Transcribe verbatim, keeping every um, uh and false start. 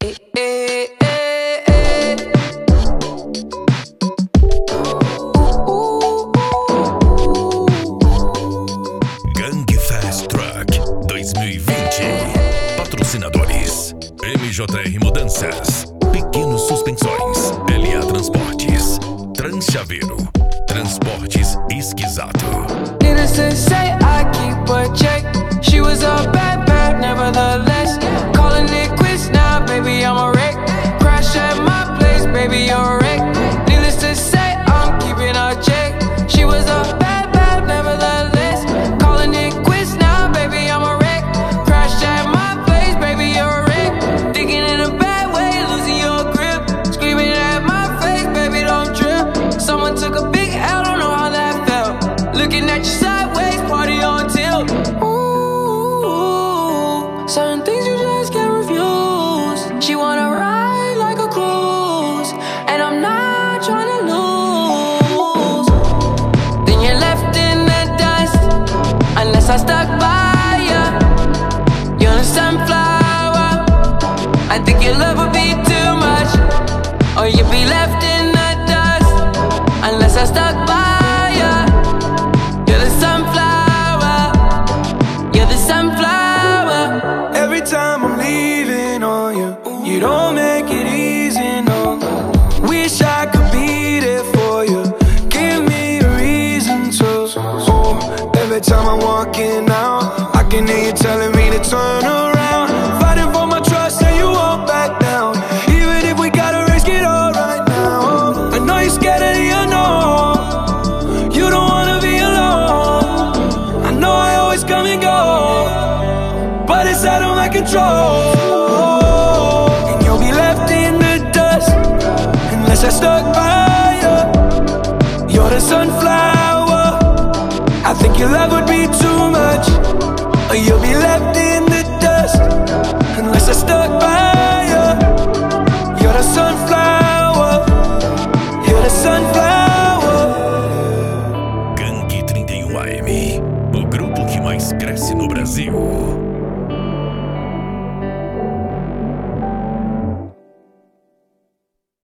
Eh, eh, eh, eh. Gang Fast Truck dois mil e vinte. Patrocinadores: M J R Mudanças, Pequenos Suspensões, L A Transportes, Transchaveiro, Transportes Esquisato. Needless to say, I keep a check. She was a bad, bad, nevertheless. Calling it quits now, baby, I'm a wreck. Crash at my place, baby, you're a wreck. Needless to say, I'm keeping a check. She was a bad, bad, nevertheless. Calling it quits now, baby, I'm a wreck. Crash at my place, baby, you're a wreck. Thinking in a bad way, losing your grip. Screaming at my face, baby, don't trip. Someone took a big L, don't know how that felt. Looking at you sideways, party on tilt. Certain things you just can't refuse. She wanna ride like a cruise, and I'm not trying to lose. Then you're left in the dust, unless I stuck by ya. You're a sunflower. I think your love would be too much, or you'd be left in the dust, unless I stuck by ya. You're the sunflower. You're the sunflower. Every time I'm leaving on you, you don't make it easy, no. Wish I could be there for you. Give me a reason to. Oh, every time I'm walking out, I can hear you telling me to turn around. Fighting for my trust and you won't back down. Even if we gotta risk it all right now. I know you're scared of the unknown. You don't wanna be alone. I know I always come and go, but it's out of my control. And you'll be left in the dust, unless I stuck by you. You're the sunflower. I think your love would be too much, or you'll be left in the dust, unless I stuck by you. You're the sunflower. You're the sunflower. Gang trinta e um A M, o grupo que mais cresce no Brasil.